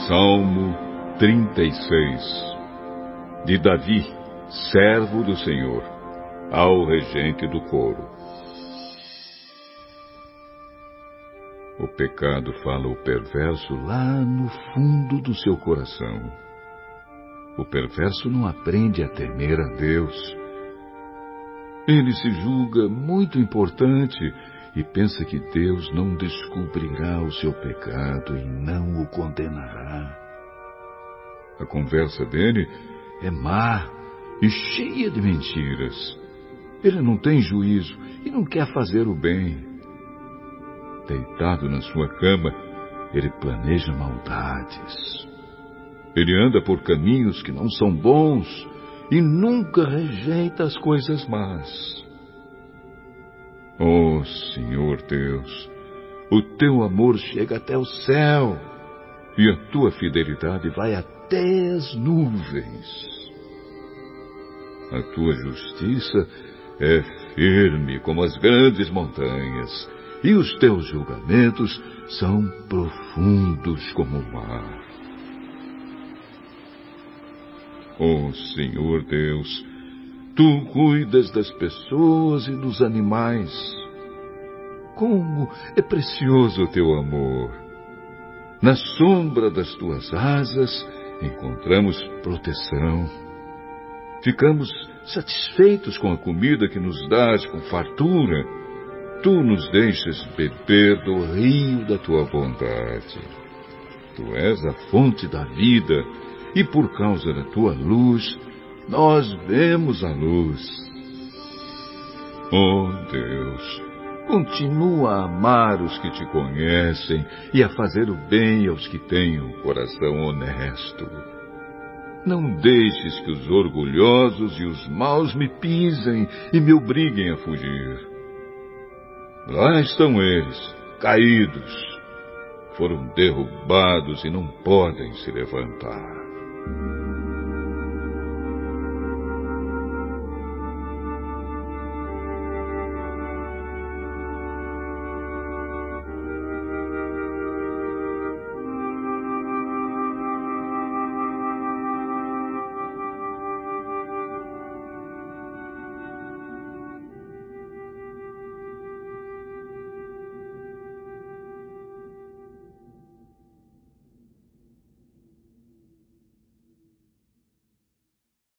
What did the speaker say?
Salmo 36, de Davi, servo do Senhor, ao regente do coro. O pecado fala o perverso lá no fundo do seu coração. O perverso não aprende a temer a Deus. Ele se julga muito importante e pensa que Deus não descobrirá o seu pecado e não o condenará. A conversa dele é má e cheia de mentiras. Ele não tem juízo e não quer fazer o bem. Deitado na sua cama, ele planeja maldades. Ele anda por caminhos que não são bons e nunca rejeita as coisas más. Ó Senhor Deus, o teu amor chega até o céu e a tua fidelidade vai até as nuvens. A tua justiça é firme como as grandes montanhas e os teus julgamentos são profundos como o mar. Ó Senhor Deus, tu cuidas das pessoas e dos animais. Como é precioso o teu amor! Na sombra das tuas asas encontramos proteção. Ficamos satisfeitos com a comida que nos dás com fartura. Tu nos deixas beber do rio da tua bondade. Tu és a fonte da vida e por causa da tua luz nós vemos a luz. Ó Deus, continua a amar os que te conhecem e a fazer o bem aos que têm um coração honesto. Não deixes que os orgulhosos e os maus me pisem e me obriguem a fugir. Lá estão eles, caídos. Foram derrubados e não podem se levantar.